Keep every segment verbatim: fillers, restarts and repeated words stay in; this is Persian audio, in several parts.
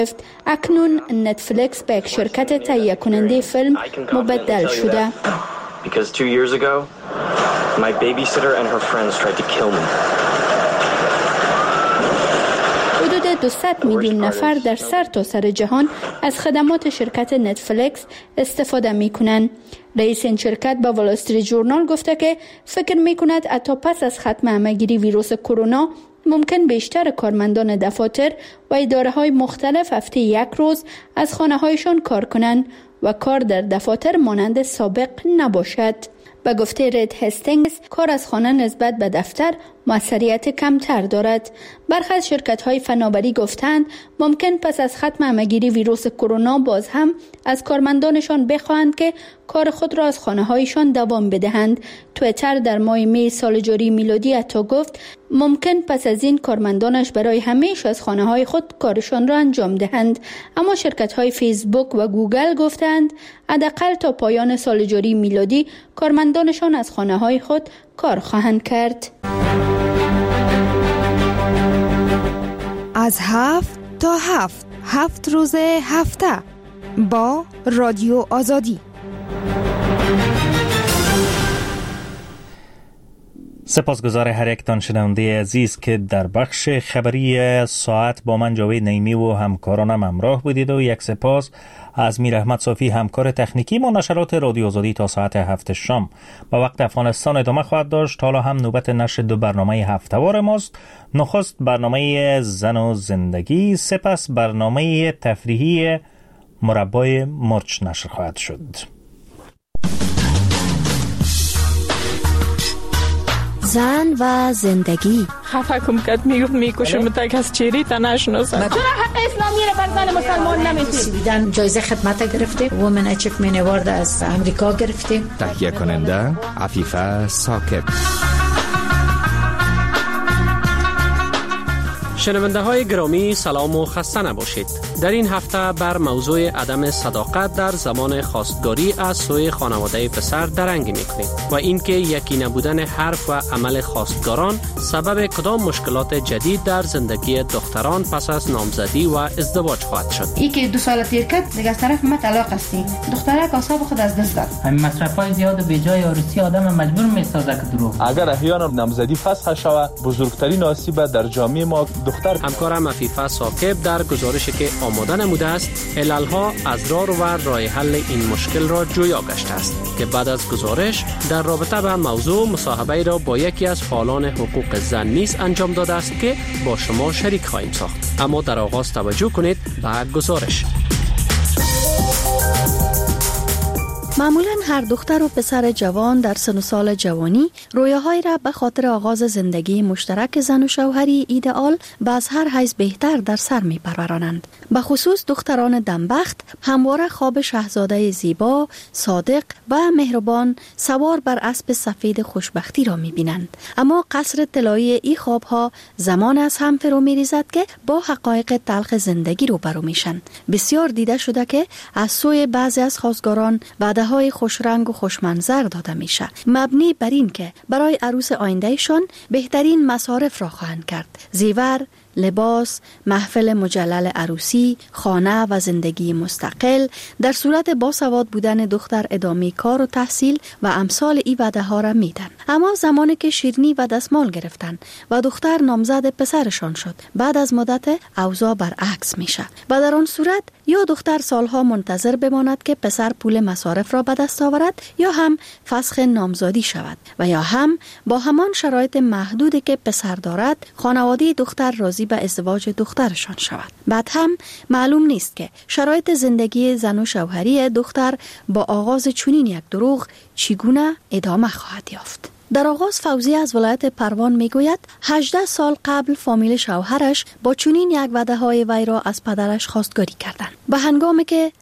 اکنون نتفلیکس به یک شرکت تهیه کننده فیلم مبدل شده. Because two years ago, my babysitter and her friends tried to kill me. حدود دویست میلیون نفر در سر تا سر جهان از خدمات شرکت نتفلیکس استفاده می کنند. رئیس این شرکت به وال استریت ژورنال گفته که فکر می کند حتی پس از ختم همه‌گیری ویروس کرونا ممکن بیشتر کارمندان دفاتر و اداره های مختلف هفته یک روز از خانه هایشان کار کنند و کار در دفاتر مانند سابق نباشد. به گفته رید هستینگز، کار از خانه نسبت به دفتر موثریت کمتر دارد. برخی از شرکت‌های فناوری گفتند ممکن پس از ختم همه‌گیری ویروس کرونا باز هم از کارمندانشان بخواهند که کار خود را از خانه‌هایشان دوام بدهند. توییتر در ماه می سال جاری میلادی حتی گفت ممکن پس از این کارمندانش برای همیشه از خانه‌های خود کارشان را انجام دهند. اما شرکت‌های فیسبوک و گوگل گفتند حداقل تا پایان سال جاری میلادی کارمندانشان از خانه‌های خود کار خواهند کرد. از هفت تا هفت هفت روز هفته با رادیو آزادی. سپاسگزار هر یکتان شنونده عزیز که در بخش خبری ساعت با من جاوید نعیمی و همکارانم همراه بودید و یک سپاس از میر احمد صافی همکار تکنیکی ما. نشرات رادیو آزادی تا ساعت هفت شام با وقت افغانستان ادامه خواهد داشت. حالا هم نوبت نشر دو برنامه هفته‌وار ماست. نخست برنامه زن و زندگی، سپس برنامه تفریحی مربای مرچ نشر خواهد شد. زن و زندگی. خفه کم کد میگفت میکشم تک از چیری تا نشناسم. چرا حق اسلامی رو بر زن مسلمان نمیدید؟ سویدن جایزه خدمت گرفته، وومن اچیومنت اوارد از امریکا گرفته. تهیه کننده عفیفه ساکب. شنونده های گرامی سلام و خسته نباشید. در این هفته بر موضوع عدم صداقت در زمان خواستگاری از سوی خانواده پسر درنگی میکنیم و اینکه یکی نبودن حرف و عمل خواستگاران سبب کدام مشکلات جدید در زندگی دختران پس از نامزدی و ازدواج خواهد شد. ای که دو سال تیر کرد دیگه از طرف ما طلاق هستی، دخترک اعصاب خود از دست داد. همین مصرفای زیاد به جای عروسی آدم مجبور میسازه که دروغ. اگر احیانا نامزدی فسخ شود بزرگترین آسیب در جامعه ما دختر. همکارم عفیفه ساکب در گزارشی که آماده نموده است عللها، اضرار و راه حل این مشکل را جویا گشته است که بعد از گزارش در رابطه به موضوع مصاحبه را با یکی از فعالان حقوق زن نیز انجام داده است که با شما شریک خواهیم ساخت. اما در آغاز توجه کنید به گزارش. معمولاً هر دختر و پسر جوان در سن و سال جوانی رویاهایی را به خاطر آغاز زندگی مشترک زن و شوهری ایدئال و از هر حیث بهتر در سر می پرورانند. به خصوص دختران دمبخت همواره خواب شاهزاده زیبا، صادق و مهربان سوار بر اسب سفید خوشبختی را می بینند. اما قصر طلایی این خوابها زمان از هم فرو می ریزد که با حقایق تلخ زندگی روبرو میشن. بسیار دیده شده که از سوی بعضی از خواستگاران وعده های خوشرنگ و خوشمنظر داده میشه، مبنی بر این که برای عروس آیندهشان بهترین مصارف را خواهند کرد. زیور، لباس، محفل مجلل عروسی، خانه و زندگی مستقل، در صورت باسواد بودن دختر ادامه کار و تحصیل و امثال ای وعده ها را میدن. اما زمانی که شیرینی و دستمال گرفتن و دختر نامزد پسرشان شد، بعد از مدت اوضاع برعکس میشه و در آن صورت یا دختر سالها منتظر بماند که پسر پول مصارف را به دست آورد یا هم فسخ نامزادی شود و یا هم با همان شرایط محدودی که پسر دارد خانواده دختر راضی به ازدواج دخترشان شود. بعد هم معلوم نیست که شرایط زندگی زن و شوهری دختر با آغاز چنین یک دروغ چگونه ادامه خواهد یافت. در آغاز فوزی از ولایت پروان میگوید هجده سال قبل فامیل شوهرش با چنین یک وعده های وی را از پدرش خواستگاری کردند. به هنگامی که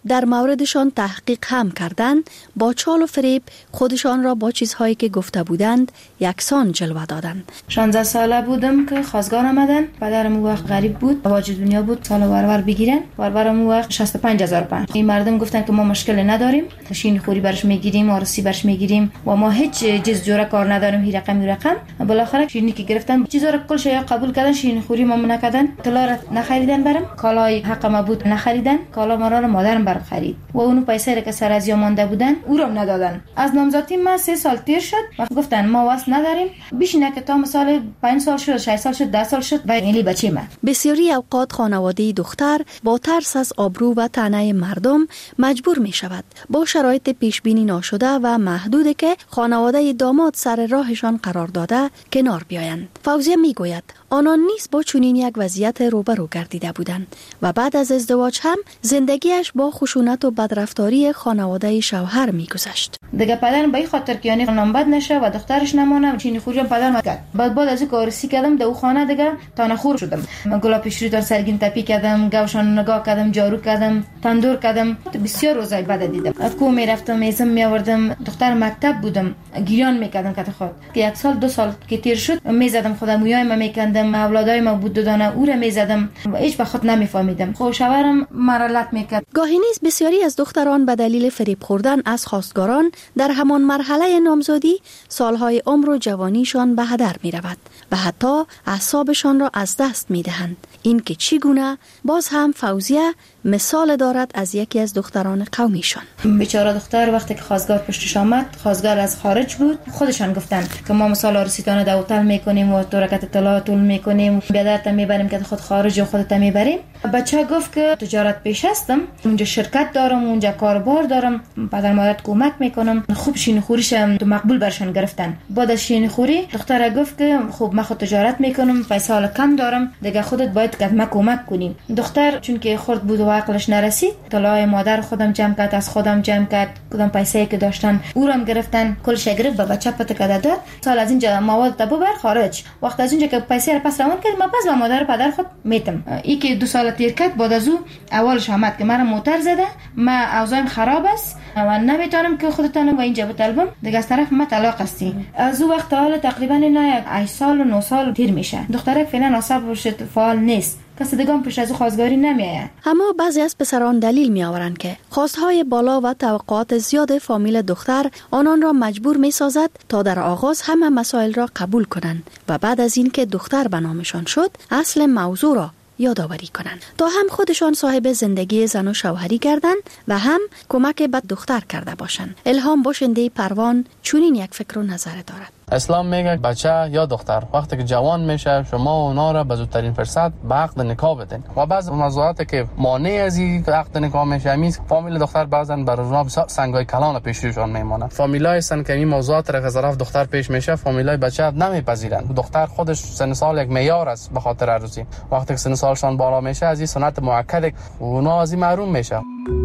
در موردشان تحقیق هم کردند، با چال و فریب خودشان را با چیزهایی که گفته بودند یکسان جلوه دادند. شانزده ساله بودم که خواستگار آمدن. پدرم اون وقت غریب بود، واجد دنیا بود، سال ورور بگیرن. ورورم اون وقت شصت و پنج هزار پوند. این مردم گفتن که ما مشکل نداریم، شین خوری برش میگیریم، آرسی برش میگیریم و ما هیچ چیز جوره کار نداریم. هی رقم رقم بالاخره شیرینی که گرفتن چیزا رو کلش قبول کردن، شیرینی خوری ما نکردن، طلا را نخریدن، برام کالای حق ما بود نخریدن، کالا ما را مادرم بر خرید و اونو پیسه را که سر از مانده بودن او را ندادن. از نامزدی من سه سال تیر شد و گفتن ما واسه نداریم، بیشینه که تا مثلا پنج سال شد، شش سال شد، ده سال شد و اینلی بچه من. بسیاری اوقات خانواده دختر با ترس از آبرو و طعنه مردم مجبور می شود با شرایط پیش بینی ناشده و محدودی که خانواده داماد سر راهشان قرار داده کنار بیایند. فوزیه می گوید آنان نیز با چنین یک وضعیت روبرو گردیده بودند و بعد از ازدواج هم زندگیش با خشونت و بدرفتاری خانواده شوهر می‌گذشت. دیگه پدرم به این خاطر که یعنی نام بد نشه و دخترش نمونه چینی خوری پدرم کرد. بعد بعد از کارسی کردم دو خانه دیگه تانخور شدم. من گلا پیشری دار سرگین تپی کردم، گوشان نگاه کردم، جارو کردم، تندور کردم. بسیار روزای بد دیدم. کو میرفتم میزم میآوردم، دختر مکتب بودم، گریان میکردم که خود که یک سال دو سال که تیر شد میزدم خودم مویای میکندم، اولادای ما بود دادانه او را میزدم و هیچ به خود نمیفهمیدم. خب شوهرم مرالت میکرد. گاهی نیز بسیاری از دختران به دلیل فریب خوردن از خواستگاران در همان مرحله نامزدی سالهای عمر و جوانیشان به هدر می رود و حتی اعصابشان را از دست می دهند. این که چگونه باز هم فوزیه مثال دارد از یکی از دختران قومیشان. بیچاره دختر وقتی که خواستگار پشتش آمد، خواستگار از خارج بود، خودشان گفتن که ما مثال آرسیتانه دوتل میکنیم و تورکت طلا طول میکنیم، بیادرت میبریم که خود خارج و خودت میبریم. بچه گفت که تجارت پیش هستم، اونجا شرکت دارم، اونجا کاربار دارم، پدر مادرت کمک میکنم. خوب شین خوریشم تو مقبول برشان گرفتن. بعد از شین خوری دختر گفت که خب من خود تجارت میکنم، پیسه حالا کم دارم، دیگه خودت باید که ما کمک کنیم. دختر چون که خرد بود و عقلش نرسید، طلای مادر خودم جمع کرد، از خودم جمع کرد، کدام پیسه‌ای که داشتن او را گرفتن، کل شگرف به بچه پت کده داد. سال از اینجا مواد تا ببر خارج. وقت از اینجا که پیسه را پس روان کرد، ما پس به مادر پدر خود میتم. ای که دو سال تیر کرد، بعد از او اولش آمد که مرا موتر زده، ما اوضاعم خراب است و نمیتونم که خودتانم و اینجا بطلبم، دیگه از طرف ما طلاق هستی. از او وقت حالا تقریبا نه هشت سال و نه سال تیر میشه. دختره فعلا اعصابش فعال نیست، کسی دیگه هم پیش از خواستگاری نمیآید. اما بعضی از پسران دلیل می آورند که خواستهای بالا و توقعات زیاد فامیل دختر آنان را مجبور می سازد تا در آغاز همه مسائل را قبول کنند و بعد از این که دختر به نامشان شد اصل موضوع را یادآوری کنند تا هم خودشان صاحب زندگی زن و شوهری گردند و هم کمک به دختر کرده باشند. الهام باشنده پروان چنین یک فکر و نظر دارد. اسلام میگه بچه یا دختر وقتی که جوان میشه شما اونا را به زودترین فرصت به عقد نکاح بدین و بعض موضوعاتی که مانع از این عقد نکاح میشه میز فامیل دختر بعضا بر اونا سنگای کلان پیش روشان میمونه. فامیلای هستن که این موضوعات را از طرف دختر پیش میشه، فامیلای بچه نمیپذیرن. دختر خودش سن سال یک معیار است به خاطر عروسی. وقتی که سن سالشان بالا میشه از این سنت مؤکد اونا از این محروم میشه.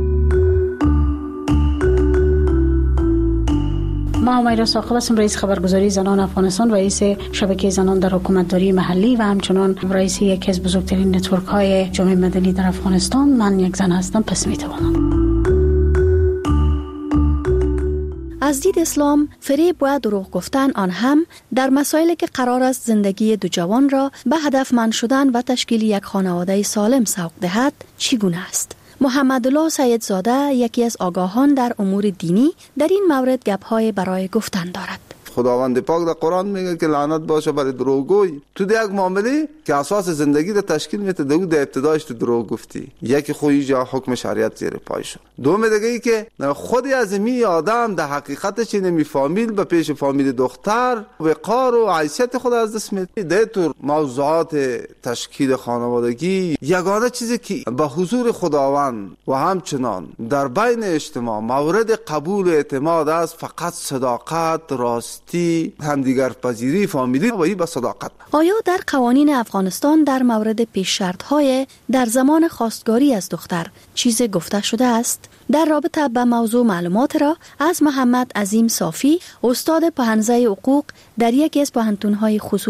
ما امیرا ساقب هستم، رئیس خبرگزاری زنان افغانستان، رئیس شبکه زنان در حکومتداری محلی و همچنان رئیس یکی از بزرگترین نتورک های جامعه مدنی در افغانستان. من یک زن هستم، پس میتوانم. از دید اسلام فریب و دروغ گفتن آن هم در مسائلی که قرار است زندگی دو جوان را به هدفمند شدن و تشکیل یک خانواده سالم سوق دهد چگونه است؟ محمدالله سیدزاده یکی از آگاهان در امور دینی در این مورد گپ‌های برای گفتن دارد. خداوند پاک در قرآن میگه که لعنت باشه برای دروغگوی. تو در یک معامله که اساس زندگی رو تشکیل میده، دو در ابتدایش تو دروغ گفتی، یکی خویی جا حکم شریعت زیر پای شد. دوم دیگه ای که خودی از می آدم در حقیقتش نمیفهمید به پیش فامیل دختر وقار و حیثیت خود از دست میده. در طور موضوعات تشکیل خانوادگی یگانه چیزی که به حضور خداوند و همچنان در بین اجتماع مورد قبول اعتماد است فقط صداقت، راستی، همدیگر پذیری فامیلی و این به صداقت. آیا در قوانین افغانستان در مورد پیش شرط‌های در زمان خواستگاری از دختر چیز گفته شده است؟ در رابطه با موضوع معلومات را از محمد عظیم صافی، استاد پهنزه حقوق در یکی از پوهنتون‌های خصوصی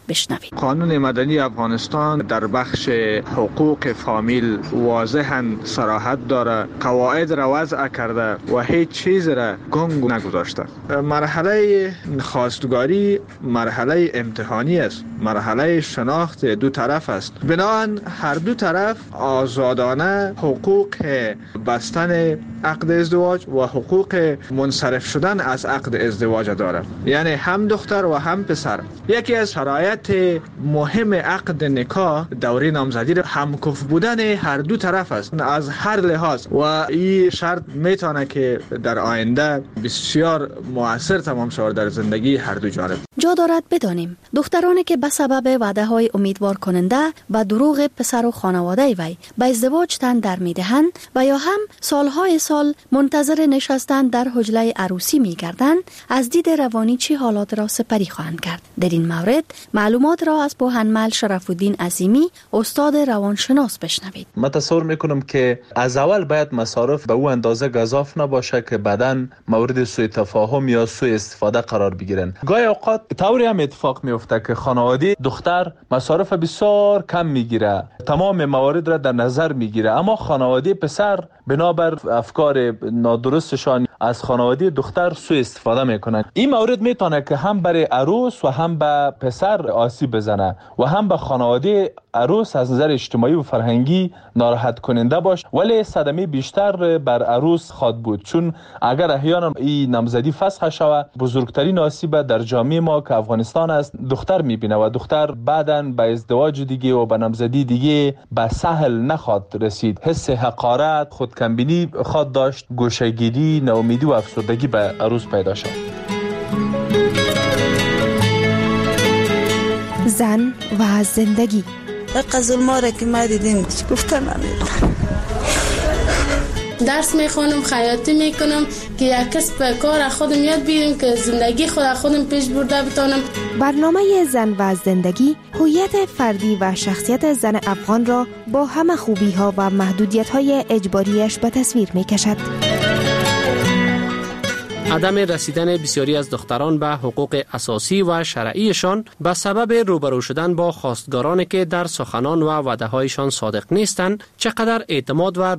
بشنوید. قانون مدنی افغانستان در بخش حقوق فامیل واضحاً صراحت داره، قواعد را وضع کرده و هیچ چیز را گنگ نگذاشته. مرحله خواستگاری مرحله امتحانی است، مرحله شناخت دو طرف است. بنابراین هر دو طرف آزادانه حقوق بستن عقد ازدواج و حقوق منصرف شدن از عقد ازدواج داره، یعنی هم دختر و هم پسر. یکی از شرایط مهم عقد نکاح دوره نامزدی همکف بودن هر دو طرف است از هر لحاظ و این شرط میتونه که در آینده بسیار مؤثر تمام شود در زندگی هر دو جانب. جا دارد بدانیم دخترانی که به سبب وعده های امیدوار کننده و دروغ پسر و خانواده وی به ازدواج تن در میدهند و یا هم سالهای سال منتظر نشستن در حجله عروسی میگردند، از دید روانی چه حالات را سپری خواهند کرد؟ در این مورد معلومات را از بوهنمل شرف الدین عظیمی استاد روانشناس بشنوید. من تصور میکنم که از اول باید مصارف به او اندازه گزاف نباشه که بعداً مورد سوء تفاهم یا سوء استفاده قرار بگیرن. گاهی اوقات طوری هم اتفاق میفته که خانواده دختر مصارف بسیار کم میگیره، تمام موارد را در نظر میگیره، اما خانواده پسر بنابر افکار نادرستشان از خانواده دختر سوء استفاده میکنن. این مورد میتونه که هم برای عروس و هم به پسر آسیب بزنه و هم به خانواده عروس از نظر اجتماعی و فرهنگی ناراحت کننده باشه، ولی صدمه بیشتر بر عروس خواد بود، چون اگر احیانا این نامزدی فسخ شود بزرگترین آسیب در جامعه ما که افغانستان است دختر میبینه و دختر بعداً به ازدواج دیگه و به نامزدی دیگه به سهل نخواد رسید. حس حقارت، خودکمبینی خواد داشت، گوشه‌گیری، ناامیدی و افسردگی به عروس پیدا شد. زن و زندگی قزل ماره که ما دیدیم گفتن نمیدونم، درس میخونم، خیاطی میکنم که یک کسب کار خودم یاد بگیرم که زندگی خود خودم پیش برده بتونم. برنامه زن و زندگی هویت فردی و شخصیت زن افغان را با همه خوبی ها و محدودیت های اجباریش به تصویر میکشد. عدم رسیدن بسیاری از دختران به حقوق اساسی و شرعیشان به سبب روبرو شدن با خواستگارانی که در سخنان و وعده‌هایشان صادق نیستند، چقدر اعتماد و